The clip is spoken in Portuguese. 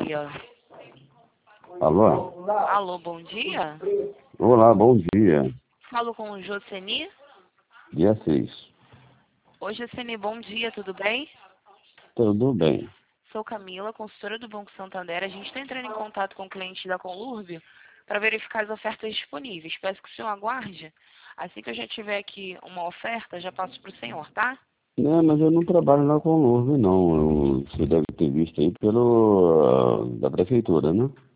dia. Alô? Alô, bom dia. Olá, bom dia. Falo com o Joceni. Dia 6. Oi, Joceni, bom dia, tudo bem? Tudo bem. Sou Camila, consultora do Banco Santander. A gente está entrando em contato com o cliente da Conlurb para verificar as ofertas disponíveis. Peço que o senhor aguarde. Assim que eu já tiver aqui uma oferta, já passo para o senhor, tá? Não, mas eu não trabalho na Conlurb, não. Você deve ter visto aí da prefeitura, né?